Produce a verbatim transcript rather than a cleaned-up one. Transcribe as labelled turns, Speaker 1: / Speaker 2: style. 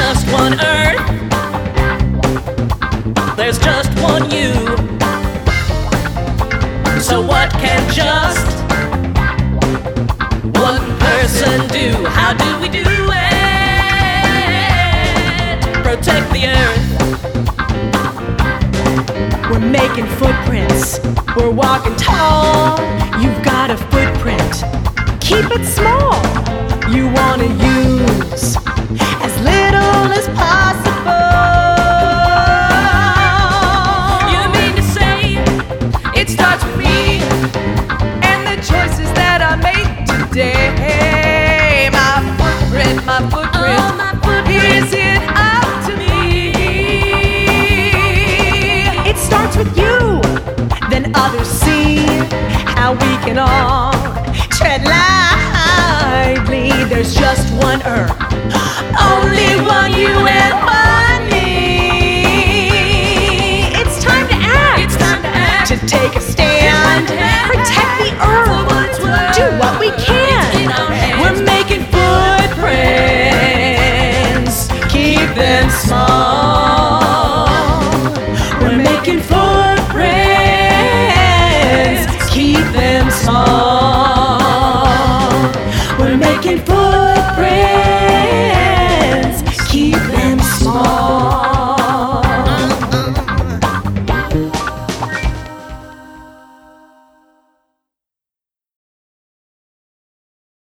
Speaker 1: just one earth, there's just one you. So what can just one person do? How do we do it? Protect the earth. We're making footprints, we're walking tall. You've got a footprint, keep it small. You wanna use as little as possible. You mean to say it starts with me and the choices that I make today? My footprint, my footprint, oh, my footprint. Is it up to me? It starts with you, then others see how we can all tread lightly. There's just one earth, only one you and one me. It's time to act, it's time to act, to take a stand, protect the earth.